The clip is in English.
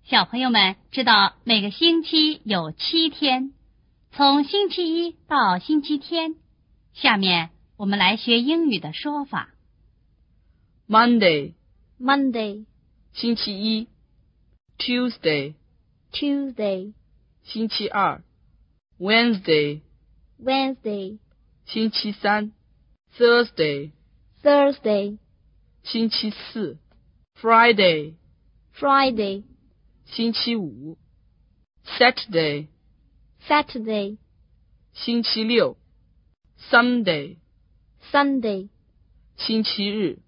小朋友们知道每个星期有7天，从星期一到星期天。下面我们来学英语的说法。 Monday, Monday, 星期一。Tuesday, Tuesday, 星期二。Wednesday, Wednesday, 星期三。Thursday, Thursday, 星期四。Friday, Friday, 星期五。Saturday, Saturday, 星期六。Sunday, Sunday, 星期日。